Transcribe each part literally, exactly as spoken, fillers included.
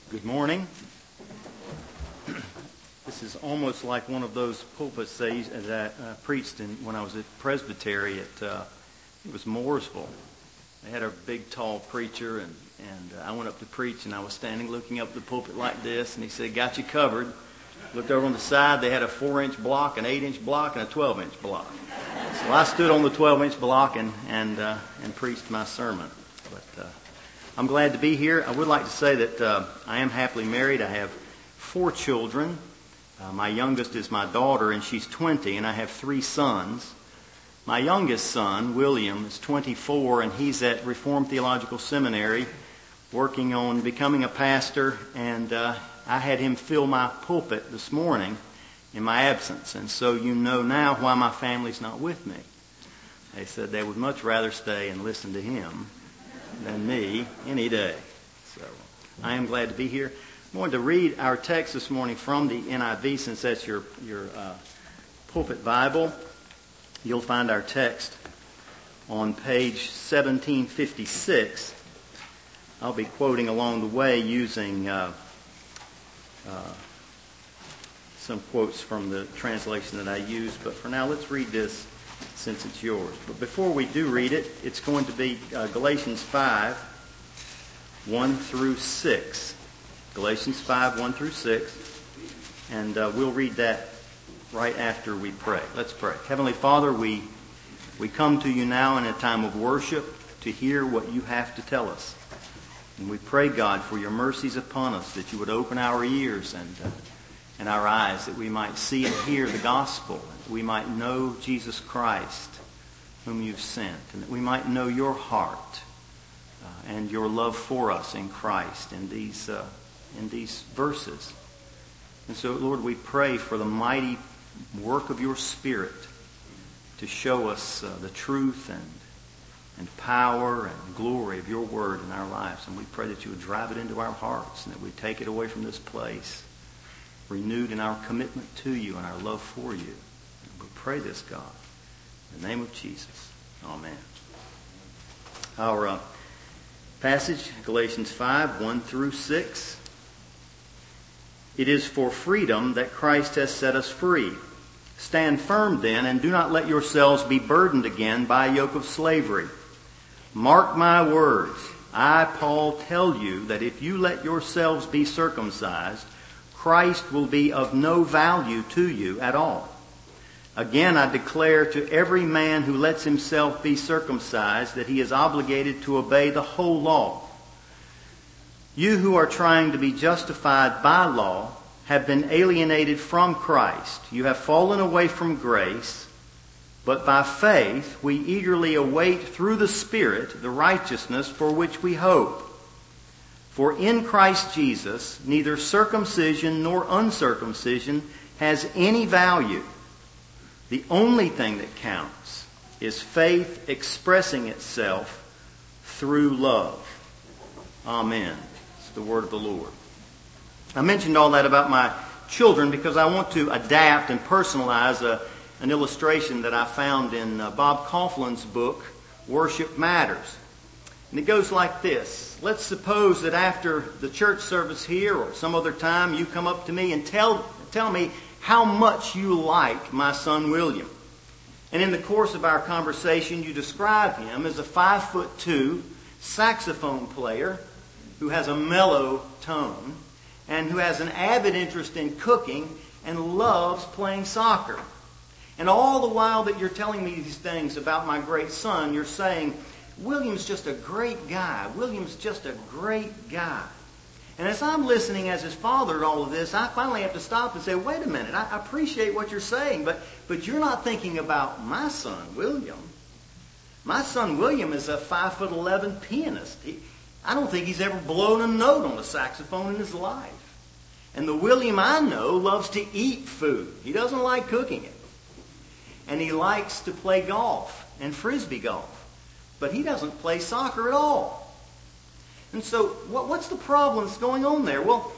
Good morning. This is almost like one of those pulpits that I uh, preached in when I was at Presbytery at uh, it was Mooresville. They had a big, tall preacher, and, and uh, I went up to preach, and I was standing looking up the pulpit like this, and he said, "Got you covered." Looked over on the side. They had a four-inch block, an eight-inch block, and a twelve-inch block. So I stood on the twelve-inch block and and, uh, and preached my sermon. But uh, I'm glad to be here. I would like to say that uh, I am happily married. I have four children. Uh, my youngest is my daughter, and she's twenty, and I have three sons. My youngest son, William, is twenty-four, and he's at Reformed Theological Seminary working on becoming a pastor, and uh, I had him fill my pulpit this morning in my absence, and so you know now why my family's not with me. They said they would much rather stay and listen to him than me any day. So I am glad to be here. I'm going to read our text this morning from the N I V, since that's your, your uh, pulpit Bible. You'll find our text on page seventeen fifty-six. I'll be quoting along the way using uh, uh, some quotes from the translation that I use. But for now, let's read this since it's yours. But before we do read it, it's going to be uh, Galatians five, one through six. Galatians five, one through six. And uh, we'll read that right after we pray. Let's pray. Heavenly Father, we we come to you now in a time of worship to hear what you have to tell us. And we pray, God, for your mercies upon us, that you would open our ears and uh, and our eyes, that we might see and hear the gospel, that we might know Jesus Christ, whom you've sent, and that we might know your heart uh, and your love for us in Christ in these uh, in these verses. And so, Lord, we pray for the mighty work of your Spirit to show us uh, the truth and and power and glory of your word in our lives. And we pray that you would drive it into our hearts and that we take it away from this place renewed in our commitment to you and our love for you. And we pray this, God, in the name of Jesus. Amen. Our uh, passage, Galatians five, one through six. It is for freedom that Christ has set us free. Stand firm then, and do not let yourselves be burdened again by a yoke of slavery. Mark my words. I, Paul, tell you that if you let yourselves be circumcised, Christ will be of no value to you at all. Again, I declare to every man who lets himself be circumcised that he is obligated to obey the whole law. You who are trying to be justified by law have been alienated from Christ. You have fallen away from grace, but by faith we eagerly await through the Spirit the righteousness for which we hope. For in Christ Jesus neither circumcision nor uncircumcision has any value. The only thing that counts is faith expressing itself through love. Amen. It's the word of the Lord. I mentioned all that about my children because I want to adapt and personalize a, an illustration that I found in uh, Bob Coughlin's book, Worship Matters. And it goes like this. Let's suppose that after the church service here or some other time, you come up to me and tell, tell me how much you like my son William. And in the course of our conversation, you describe him as a five foot two saxophone player who has a mellow tone and who has an avid interest in cooking and loves playing soccer. And all the while that you're telling me these things about my great son, you're saying, William's just a great guy. William's just a great guy. And as I'm listening as his father to all of this, I finally have to stop and say, wait a minute, I appreciate what you're saying, but, but you're not thinking about my son, William. My son, William, is a five foot eleven pianist. He, I don't think he's ever blown a note on a saxophone in his life. And the William I know loves to eat food. He doesn't like cooking it. And he likes to play golf and frisbee golf. But he doesn't play soccer at all. And so what, what's the problem that's going on there? Well,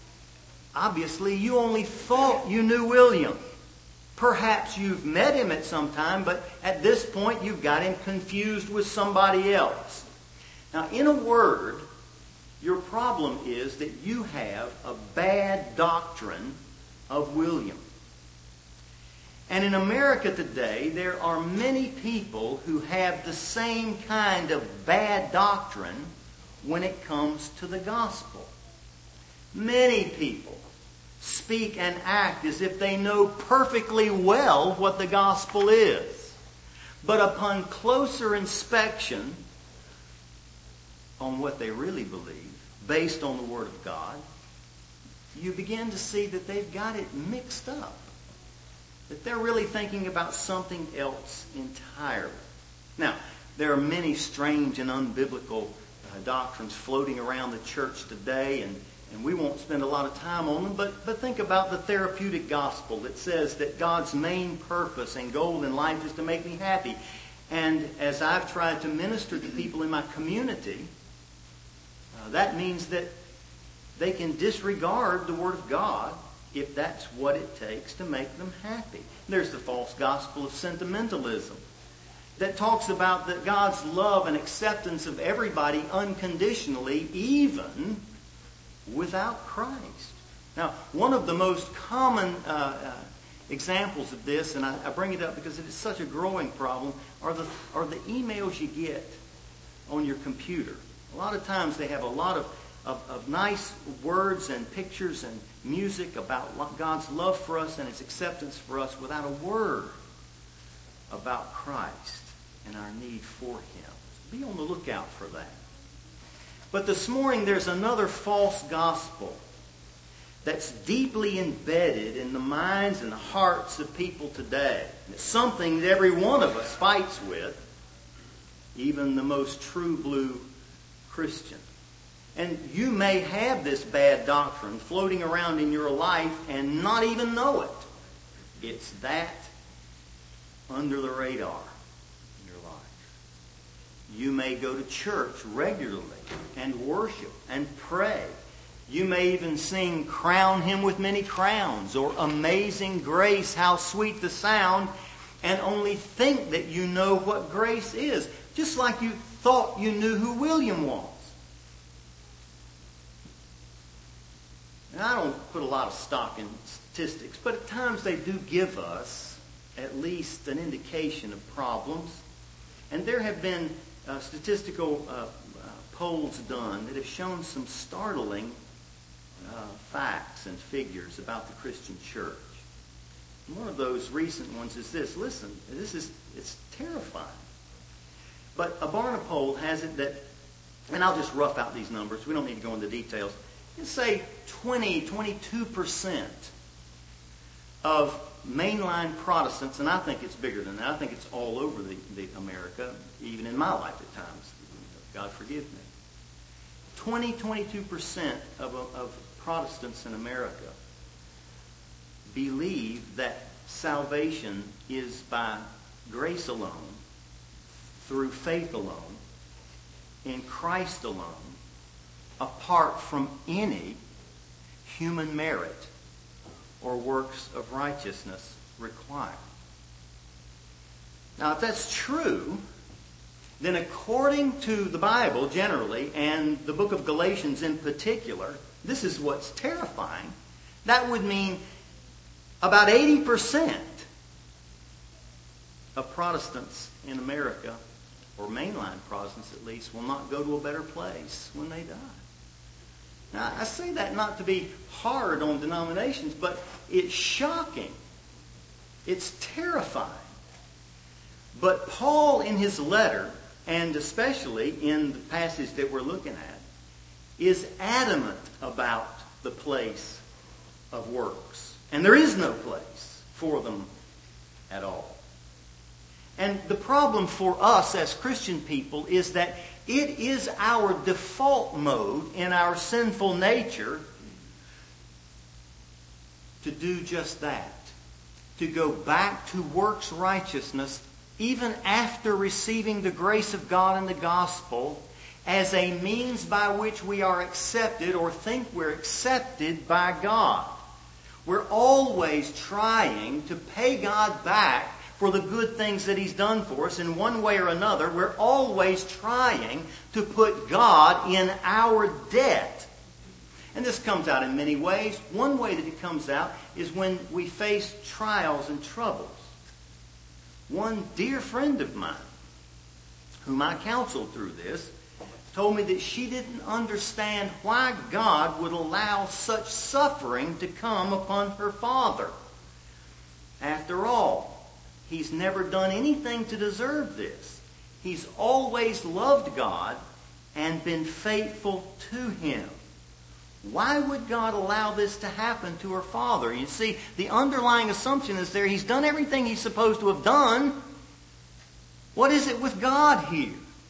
obviously you only thought you knew William. Perhaps you've met him at some time, but at this point you've got him confused with somebody else. Now, in a word, Your problem is that you have a bad doctrine of William. And in America today, there are many people who have the same kind of bad doctrine when it comes to the gospel. Many people speak and act as if they know perfectly well what the gospel is. But upon closer inspection on what they really believe, based on the Word of God, you begin to see that they've got it mixed up. That they're really thinking about something else entirely. Now, there are many strange and unbiblical uh, doctrines floating around the church today, and, and we won't spend a lot of time on them, but, but think about the therapeutic gospel that says that God's main purpose and goal in life is to make me happy. And as I've tried to minister to people in my community, uh, that means that they can disregard the Word of God if that's what it takes to make them happy. There's the false gospel of sentimentalism that talks about that God's love and acceptance of everybody unconditionally, even without Christ. Now, one of the most common uh, uh, examples of this, and I, I bring it up because it is such a growing problem, are the, are the emails you get on your computer. A lot of times they have a lot of Of, of nice words and pictures and music about God's love for us and His acceptance for us without a word about Christ and our need for Him. Be on the lookout for that. But this morning there's another false gospel that's deeply embedded in the minds and the hearts of people today. It's something that every one of us fights with, even the most true blue Christian. And you may have this bad doctrine floating around in your life and not even know it. It's that under the radar in your life. You may go to church regularly and worship and pray. You may even sing "Crown Him with Many Crowns" or "Amazing Grace, How Sweet the Sound," and only think that you know what grace is, just like you thought you knew who William was. And I don't put a lot of stock in statistics, but at times they do give us at least an indication of problems. And there have been uh, statistical uh, uh, polls done that have shown some startling uh, facts and figures about the Christian church. And one of those recent ones is this. Listen, this is it's terrifying. But a Barna poll has it that, and I'll just rough out these numbers. We don't need to go into details. Let's say twenty, twenty-two percent of mainline Protestants, and I think it's bigger than that. I think it's all over the, the America, even in my life at times. God forgive me. twenty, twenty-two percent of, of Protestants in America believe that salvation is by grace alone, through faith alone, in Christ alone, apart from any human merit or works of righteousness required. Now, if that's true, then according to the Bible generally, and the book of Galatians in particular, this is what's terrifying. That would mean about eighty percent of Protestants in America, or mainline Protestants at least, will not go to a better place when they die. Now, I say that not to be hard on denominations, but it's shocking. It's terrifying. But Paul, in his letter, and especially in the passage that we're looking at, is adamant about the place of works. And there is no place for them at all. And the problem for us as Christian people is that it is our default mode in our sinful nature to do just that. To go back to works righteousness even after receiving the grace of God in the gospel as a means by which we are accepted or think we're accepted by God. We're always trying to pay God back for for the good things that He's done for us. In one way or another, we're always trying to put God in our debt. And this comes out in many ways. One way that it comes out is when we face trials and troubles. One dear friend of mine, whom I counseled through this, told me that she didn't understand why God would allow such suffering to come upon her father. After all, he's never done anything to deserve this. He's always loved God and been faithful to Him. Why would God allow this to happen to her father? You see, the underlying assumption is there. He's done everything he's supposed to have done. What is it with God here?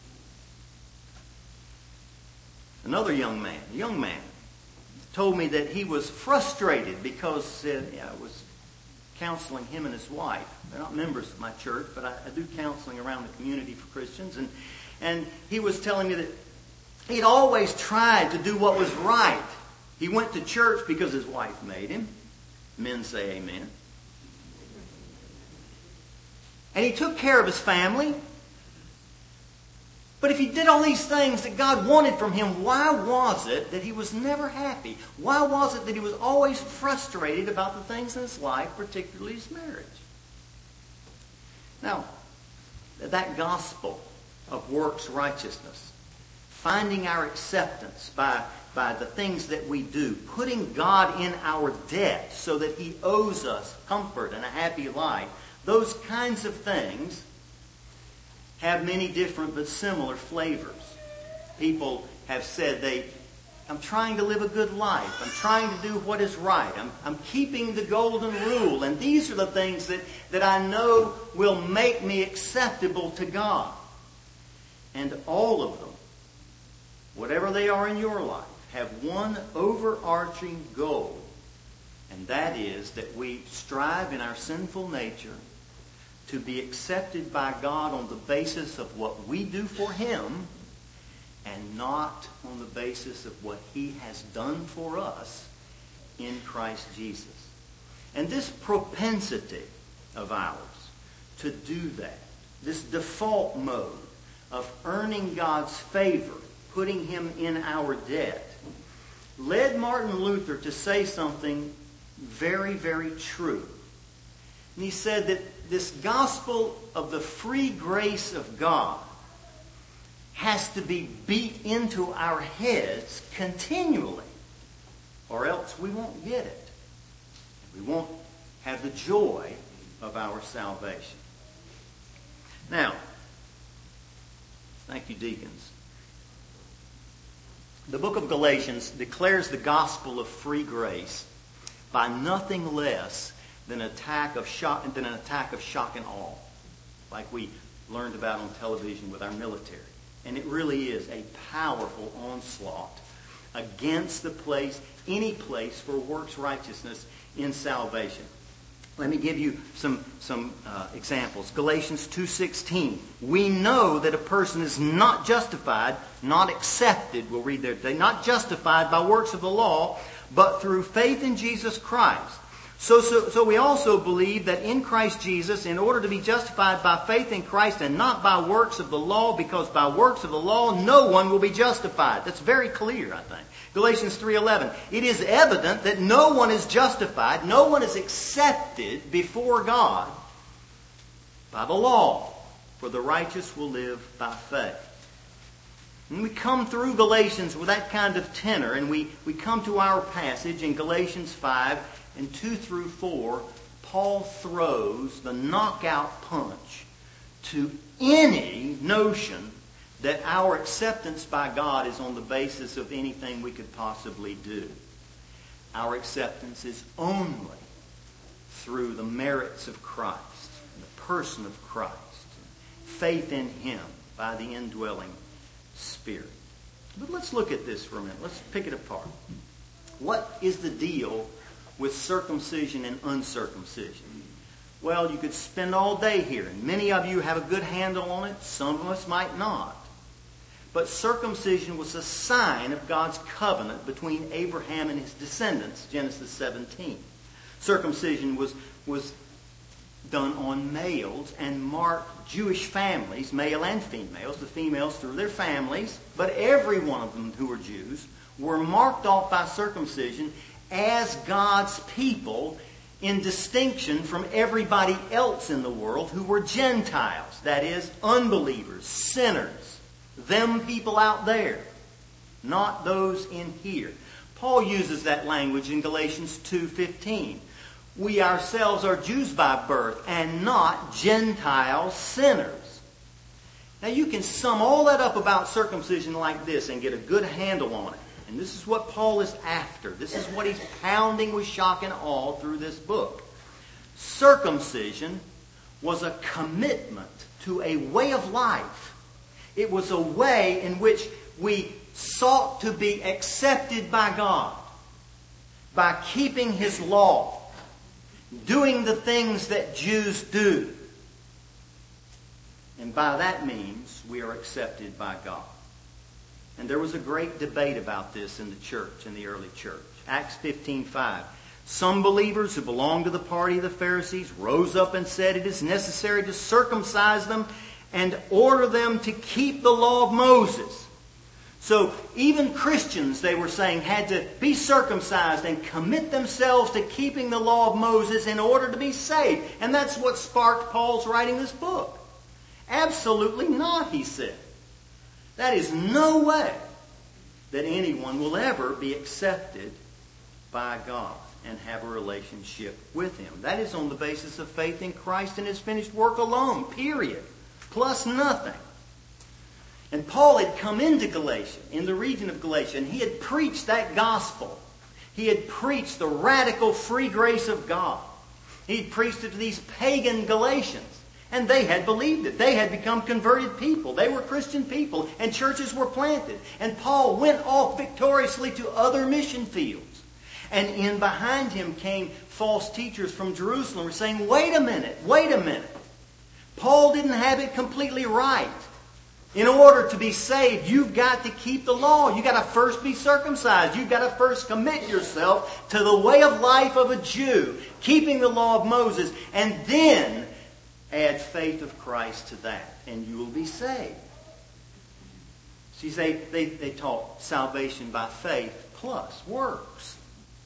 Another young man, a young man, told me that he was frustrated because uh, yeah, I was counseling him and his wife. They're not members of my church, but I, I do counseling around the community for Christians. And, and he was telling me that he'd always tried to do what was right. He went to church because his wife made him. Men say amen. And he took care of his family. But if he did all these things that God wanted from him, why was it that he was never happy? Why was it that he was always frustrated about the things in his life, particularly his marriage? Now, that gospel of works righteousness, finding our acceptance by, by the things that we do, putting God in our debt so that He owes us comfort and a happy life, those kinds of things have many different but similar flavors. People have said, they, I'm trying to live a good life. I'm trying to do what is right. I'm, I'm keeping the golden rule. And these are the things that, that I know will make me acceptable to God. And all of them, whatever they are in your life, have one overarching goal. And that is that we strive in our sinful nature to be accepted by God on the basis of what we do for Him and not on the basis of what He has done for us in Christ Jesus. And this propensity of ours to do that, this default mode of earning God's favor, putting Him in our debt, led Martin Luther to say something very, very true. And he said that this gospel of the free grace of God has to be beat into our heads continually, or else we won't get it. We won't have the joy of our salvation. Now, thank you, deacons. The book of Galatians declares the gospel of free grace by nothing less than an attack of shock, than an attack of shock and awe, like we learned about on television with our military. And it really is a powerful onslaught against the place, any place for works righteousness in salvation. Let me give you some, some uh, examples. Galatians two sixteen. We know that a person is not justified, not accepted, we'll read there today, not justified by works of the law, but through faith in Jesus Christ. So, so, so we also believe that in Christ Jesus, in order to be justified by faith in Christ and not by works of the law, because by works of the law no one will be justified. That's very clear, I think. Galatians three eleven. It is evident that no one is justified, no one is accepted before God by the law, for the righteous will live by faith. And we come through Galatians with that kind of tenor, and we, we come to our passage in Galatians five and two through four. Paul throws the knockout punch to any notion that our acceptance by God is on the basis of anything we could possibly do. Our acceptance is only through the merits of Christ, the person of Christ, faith in Him by the indwelling Spirit. But let's look at this for a minute. Let's pick it apart. What is the deal with circumcision and uncircumcision? Well, you could spend all day here, and many of you have a good handle on it. Some of us might not. But circumcision was a sign of God's covenant between Abraham and his descendants, Genesis seventeen. Circumcision was, was done on males and marked Jewish families, male and females, the females through their families, but every one of them who were Jews were marked off by circumcision as God's people in distinction from everybody else in the world who were Gentiles, that is, unbelievers, sinners, them people out there, not those in here. Paul uses that language in Galatians two fifteen. We ourselves are Jews by birth and not Gentile sinners. Now you can sum all that up about circumcision like this and get a good handle on it. And this is what Paul is after. This is what he's pounding with shock and awe through this book. Circumcision was a commitment to a way of life. It was a way in which we sought to be accepted by God by keeping His law, doing the things that Jews do. And by that means, we are accepted by God. And there was a great debate about this in the church, in the early church. Acts fifteen five. Some believers who belonged to the party of the Pharisees rose up and said, it is necessary to circumcise them and order them to keep the law of Moses. So even Christians, they were saying, had to be circumcised and commit themselves to keeping the law of Moses in order to be saved. And that's what sparked Paul's writing this book. Absolutely not, he said. That is no way that anyone will ever be accepted by God and have a relationship with Him. That is on the basis of faith in Christ and His finished work alone, period. Plus nothing. And Paul had come into Galatia, in the region of Galatia, and he had preached that gospel. He had preached the radical free grace of God. He had preached it to these pagan Galatians. And they had believed it. They had become converted people. They were Christian people. And churches were planted. And Paul went off victoriously to other mission fields. And in behind him came false teachers from Jerusalem saying, wait a minute, wait a minute. Paul didn't have it completely right. In order to be saved, you've got to keep the law. You've got to first be circumcised. You've got to first commit yourself to the way of life of a Jew, keeping the law of Moses, and then add faith of Christ to that, and you will be saved. See, they, they, they taught salvation by faith plus works.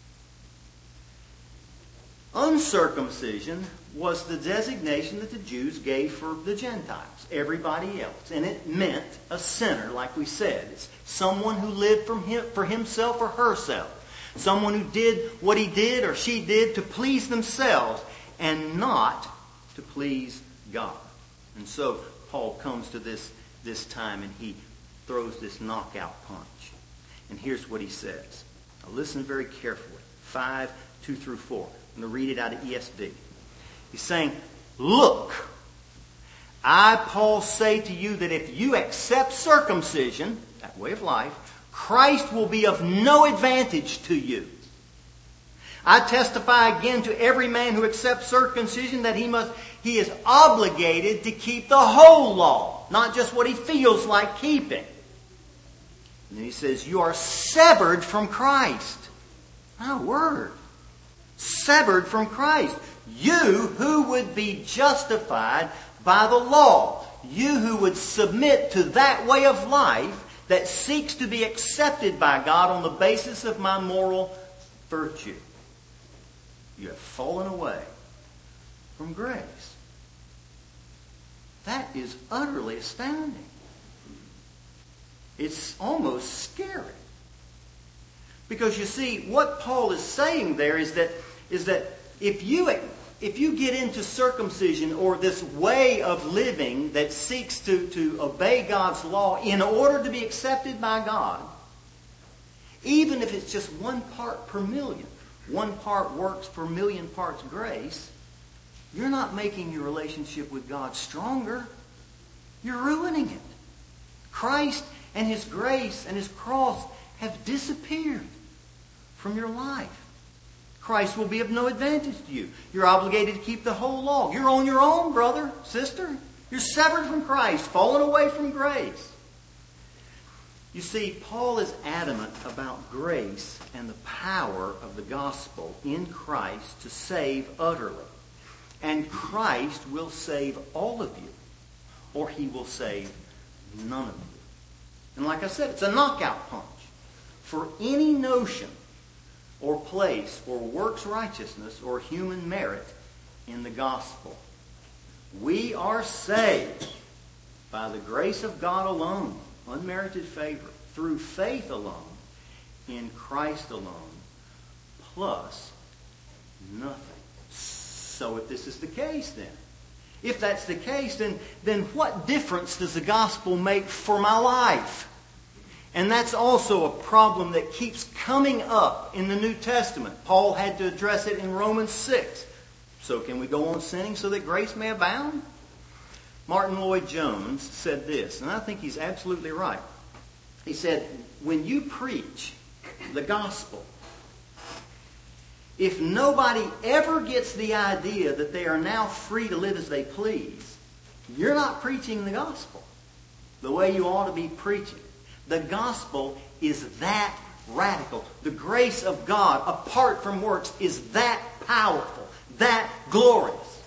Uncircumcision was the designation that the Jews gave for the Gentiles, everybody else. And it meant a sinner, like we said. It's someone who lived from him, for himself or herself. Someone who did what he did or she did to please themselves and not to please God. And so Paul comes to this, this time and he throws this knockout punch. And here's what he says. Now listen very carefully. five, two through four. I'm going to read it out of E S V. He's saying, look, I, Paul, say to you that if you accept circumcision, that way of life, Christ will be of no advantage to you. I testify again to every man who accepts circumcision that he must, he is obligated to keep the whole law, not just what he feels like keeping. And then he says, you are severed from Christ. My word. Severed from Christ. You who would be justified by the law. You who would submit to that way of life that seeks to be accepted by God on the basis of my moral virtue. You have fallen away from grace. That is utterly astounding. It's almost scary. Because you see, what Paul is saying there is that is that if you if you get into circumcision or this way of living that seeks to, to obey God's law in order to be accepted by God, even if it's just one part per million, one part works per million parts grace, you're not making your relationship with God stronger. You're ruining it. Christ and His grace and His cross have disappeared from your life. Christ will be of no advantage to you. You're obligated to keep the whole law. You're on your own, brother, sister. You're severed from Christ, fallen away from grace. You see, Paul is adamant about grace and the power of the gospel in Christ to save utterly. and Christ will save all of you, or he will save none of you. And like I said, it's a knockout punch. For any notion or place or works righteousness or human merit in the gospel, we are saved by the grace of God alone, unmerited favor, through faith alone, in Christ alone, plus nothing. So if this is the case then, if that's the case, then, then what difference does the gospel make for my life? And that's also a problem that keeps coming up in the New Testament. Paul had to address it in Romans six. So can we go on sinning so that grace may abound? Martin Lloyd-Jones said this, and I think he's absolutely right. He said, when you preach the gospel, if nobody ever gets the idea that they are now free to live as they please, you're not preaching the gospel the way you ought to be preaching. The gospel is that radical. The grace of God, apart from works, is that powerful, that glorious.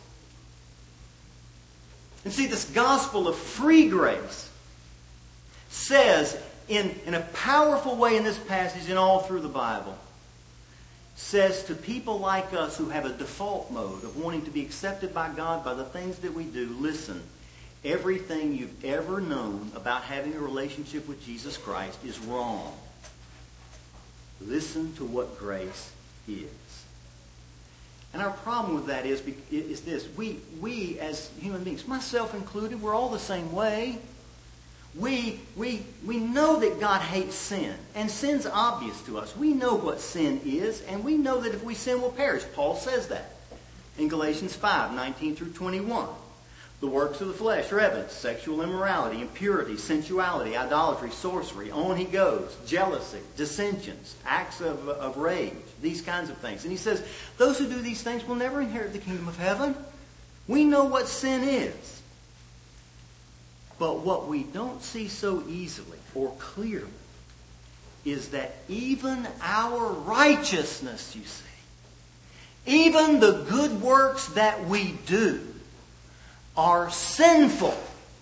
And see, this gospel of free grace says in, in a powerful way in this passage and all through the Bible, says to people like us who have a default mode of wanting to be accepted by God by the things that we do, listen, everything you've ever known about having a relationship with Jesus Christ is wrong. Listen to what grace is. And our problem with that is, is this. We, we as human beings, myself included, we're all the same way. We, we, we know that God hates sin. And sin's obvious to us. We know what sin is. And we know that if we sin, we'll perish. Paul says that in Galatians five, nineteen through twenty-one. The works of the flesh are evident: sexual immorality, impurity, sensuality, idolatry, sorcery. On he goes. Jealousy, dissensions, acts of, of rage, these kinds of things. And he says, those who do these things will never inherit the kingdom of heaven. We know what sin is. But what we don't see so easily or clearly is that even our righteousness, you see, even the good works that we do, are sinful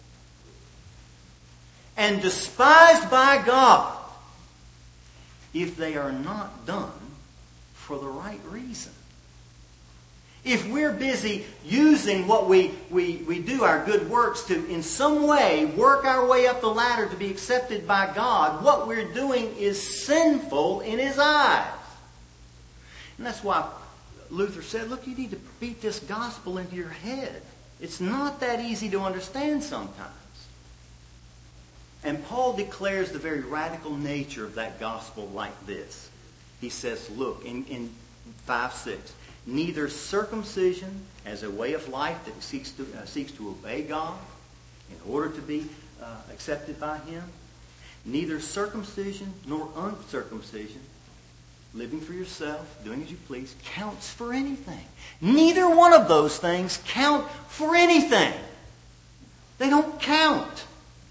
and despised by God if they are not done for the right reason. If we're busy using what we, we, we do, our good works, to in some way work our way up the ladder to be accepted by God, what we're doing is sinful in His eyes. And that's why Luther said, look, you need to beat this gospel into your head. It's not that easy to understand sometimes. And Paul declares the very radical nature of that gospel like this. He says, look, in, in five six, neither circumcision as a way of life that seeks to, uh, seeks to obey God in order to be uh, accepted by Him, neither circumcision nor uncircumcision, living for yourself, doing as you please, counts for anything. Neither one of those things count for anything. They don't count.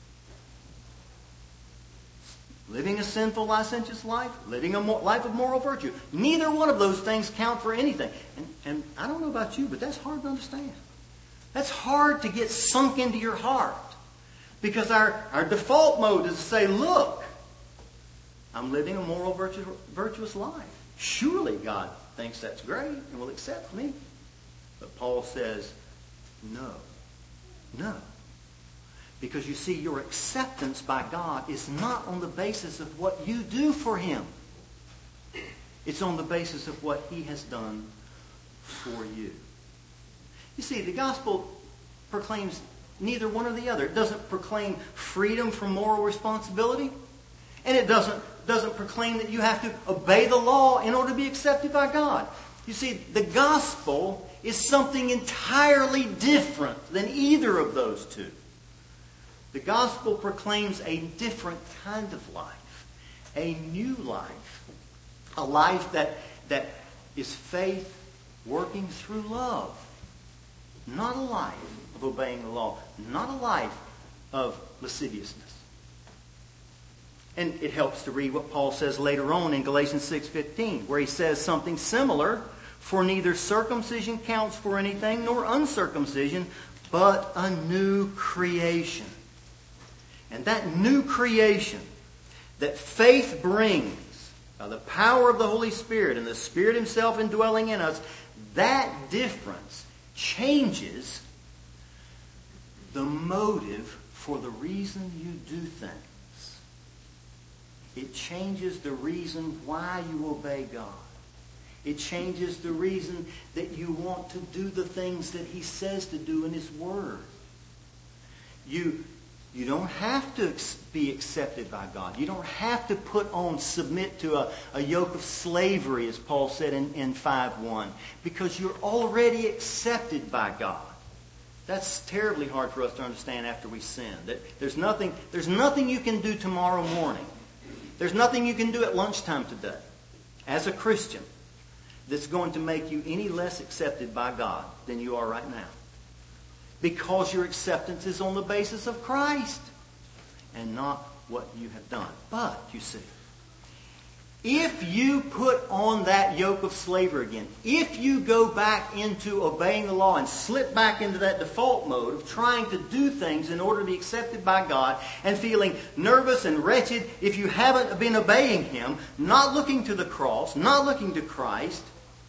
Living a sinful, licentious life, living a life of moral virtue. Neither one of those things count for anything. And, and I don't know about you, but that's hard to understand. That's hard to get sunk into your heart. Because our, our default mode is to say, look, I'm living a moral, virtu- virtuous life. Surely God thinks that's great and will accept me. But Paul says, no. No. Because you see, your acceptance by God is not on the basis of what you do for Him. It's on the basis of what He has done for you. You see, the gospel proclaims neither one or the other. It doesn't proclaim freedom from moral responsibility. And it doesn't, doesn't proclaim that you have to obey the law in order to be accepted by God. You see, the gospel is something entirely different than either of those two. The gospel proclaims a different kind of life, a new life, a life that, that is faith working through love, not a life of obeying the law, not a life of lasciviousness. And it helps to read what Paul says later on in Galatians six fifteen, where he says something similar. For neither circumcision counts for anything, nor uncircumcision, but a new creation. And that new creation that faith brings by the power of the Holy Spirit and the Spirit Himself indwelling in us, that difference changes the motive for the reason you do things. It changes the reason why you obey God. It changes the reason that you want to do the things that He says to do in His Word. You, you don't have to be accepted by God. You don't have to put on, submit to a, a yoke of slavery, as Paul said in, in five one, because you're already accepted by God. That's terribly hard for us to understand after we sin. That there's nothing, there's nothing you can do tomorrow morning. There's nothing you can do at lunchtime today as a Christian that's going to make you any less accepted by God than you are right now. Because your acceptance is on the basis of Christ and not what you have done. But, you see, if you put on that yoke of slavery again, if you go back into obeying the law and slip back into that default mode of trying to do things in order to be accepted by God and feeling nervous and wretched if you haven't been obeying Him, not looking to the cross, not looking to Christ,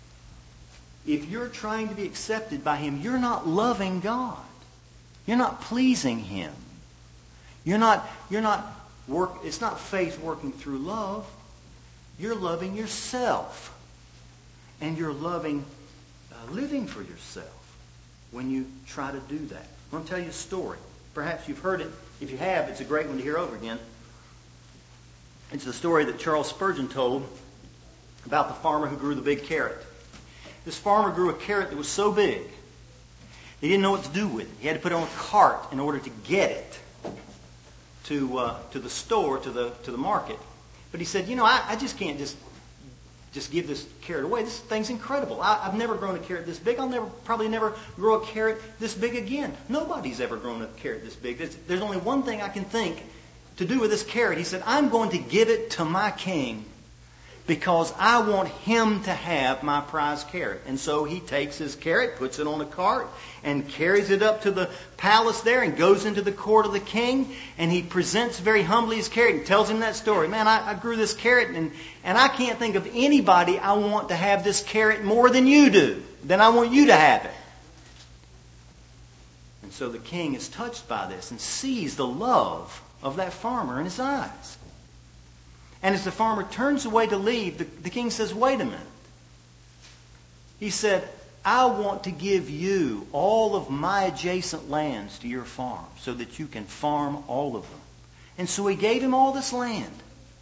if you're trying to be accepted by Him, you're not loving God. You're not pleasing Him. You're not, you're not work, it's not faith working through love. You're loving yourself. And you're loving uh, living for yourself when you try to do that. I'm going to tell you a story. Perhaps you've heard it. If you have, it's a great one to hear over again. It's the story that Charles Spurgeon told about the farmer who grew the big carrot. This farmer grew a carrot that was so big, he didn't know what to do with it. He had to put it on a cart in order to get it to uh, to the store, to the to the market. But he said, you know, I, I just can't just just give this carrot away. This thing's incredible. I, I've never grown a carrot this big. I'll never probably never grow a carrot this big again. Nobody's ever grown a carrot this big. There's, there's only one thing I can think to do with this carrot. He said, I'm going to give it to my king, because I want him to have my prize carrot. And so he takes his carrot, puts it on a cart, and carries it up to the palace there and goes into the court of the king. And he presents very humbly his carrot and tells him that story. Man, I, I grew this carrot and, and I can't think of anybody I want to have this carrot more than you do. Then I want you to have it. And so the king is touched by this and sees the love of that farmer in his eyes. And as the farmer turns away to leave, the, the king says, wait a minute. He said, I want to give you all of my adjacent lands to your farm so that you can farm all of them. And so he gave him all this land.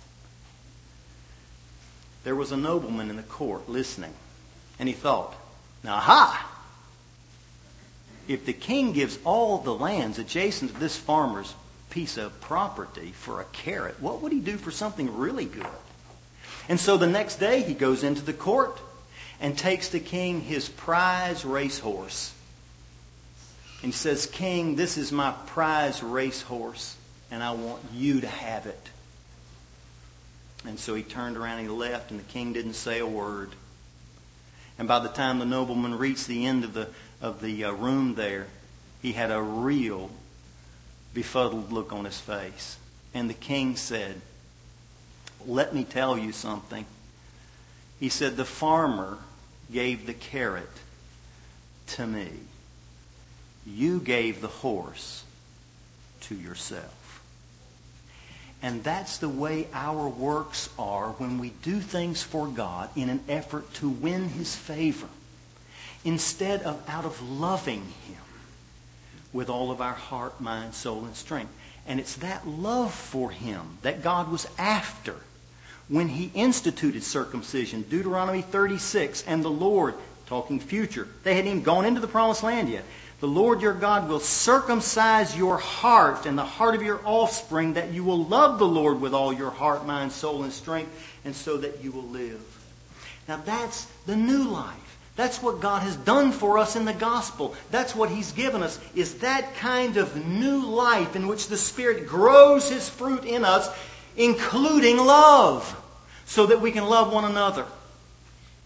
There was a nobleman in the court listening. And he thought, now, aha! If the king gives all the lands adjacent to this farmer's piece of property for a carrot, what would he do for something really good? And so the next day he goes into the court and takes the king his prize racehorse. And he says, King, this is my prize racehorse, and I want you to have it. And so he turned around and he left, and the king didn't say a word. And by the time the nobleman reached the end of the of the uh, room there, he had a real befuddled look on his face. And the king said, let me tell you something. He said, the farmer gave the carrot to me. You gave the horse to yourself. And that's the way our works are when we do things for God in an effort to win His favor, instead of out of loving Him with all of our heart, mind, soul, and strength. And it's that love for Him that God was after when He instituted circumcision. Deuteronomy thirty-six, and the Lord, talking future, they hadn't even gone into the promised land yet. The Lord your God will circumcise your heart and the heart of your offspring, that you will love the Lord with all your heart, mind, soul, and strength, and so that you will live. Now that's the new life. That's what God has done for us in the gospel. That's what He's given us, is that kind of new life in which the Spirit grows His fruit in us, including love, so that we can love one another.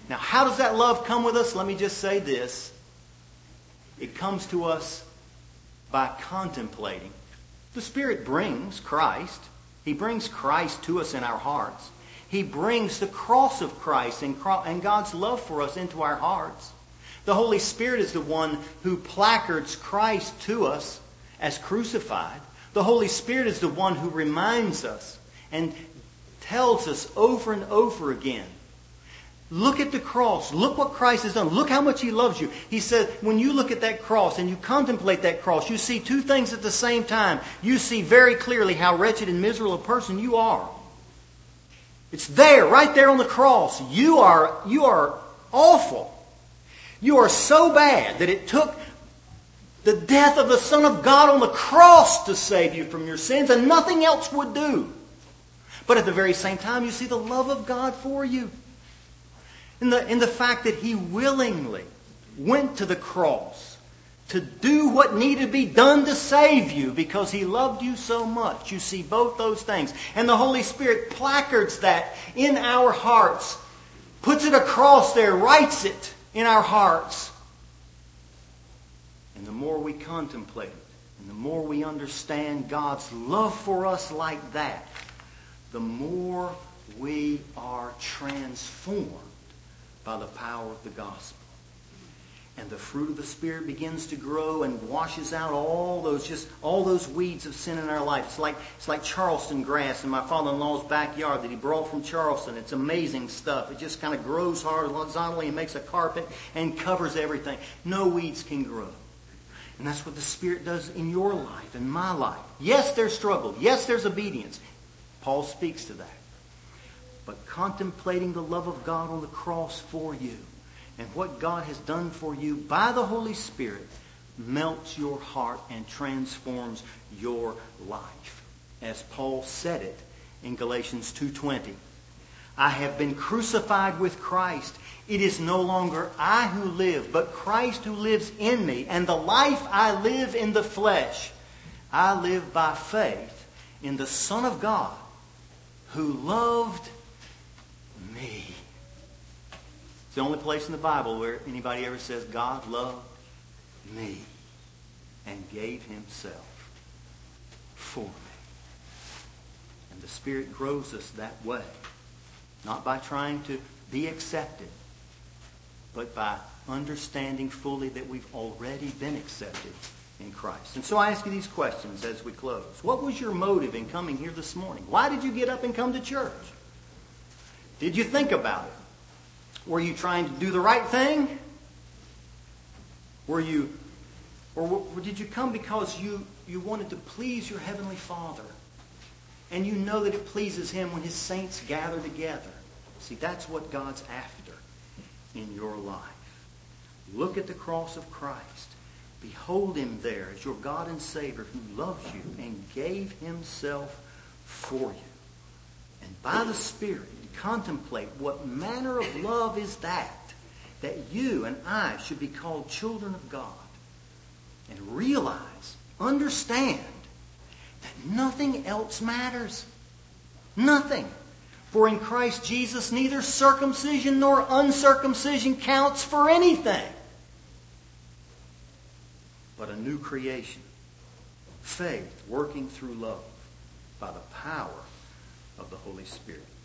Now, how does that love come with us? Let me just say this. It comes to us by contemplating. The Spirit brings Christ. He brings Christ to us in our hearts. He brings the cross of Christ and God's love for us into our hearts. The Holy Spirit is the one who placards Christ to us as crucified. The Holy Spirit is the one who reminds us and tells us over and over again, look at the cross. Look what Christ has done. Look how much He loves you. He said, when you look at that cross and you contemplate that cross, you see two things at the same time. You see very clearly how wretched and miserable a person you are. It's there, right there on the cross. You are, you are awful. You are so bad that it took the death of the Son of God on the cross to save you from your sins, and nothing else would do. But at the very same time, you see the love of God for you. In the, in the fact that He willingly went to the cross to do what needed to be done to save you because He loved you so much. You see both those things. And the Holy Spirit placards that in our hearts, puts it across there, writes it in our hearts. And the more we contemplate it, and the more we understand God's love for us like that, the more we are transformed by the power of the gospel. And the fruit of the Spirit begins to grow and washes out all those just all those weeds of sin in our life. It's like it's like Charleston grass in my father-in-law's backyard that he brought from Charleston. It's amazing stuff. It just kind of grows horizontally and makes a carpet and covers everything. No weeds can grow. And that's what the Spirit does in your life, in my life. Yes, there's struggle. Yes, there's obedience. Paul speaks to that. But contemplating the love of God on the cross for you and what God has done for you by the Holy Spirit melts your heart and transforms your life. As Paul said it in Galatians two twenty. I have been crucified with Christ. It is no longer I who live, but Christ who lives in me. And the life I live in the flesh, I live by faith in the Son of God who loved me. It's the only place in the Bible where anybody ever says, God loved me and gave Himself for me. And the Spirit grows us that way. Not by trying to be accepted, but by understanding fully that we've already been accepted in Christ. And so I ask you these questions as we close. What was your motive in coming here this morning? Why did you get up and come to church? Did you think about it? Were you trying to do the right thing? Were you, or did you come because you, you wanted to please your Heavenly Father? And you know that it pleases Him when His saints gather together. See, that's what God's after in your life. Look at the cross of Christ. Behold Him there as your God and Savior who loves you and gave Himself for you. And by the Spirit, contemplate what manner of love is that, that you and I should be called children of God. And realize, understand, that nothing else matters. Nothing. For in Christ Jesus neither circumcision nor uncircumcision counts for anything, but a new creation. Faith working through love by the power of the Holy Spirit.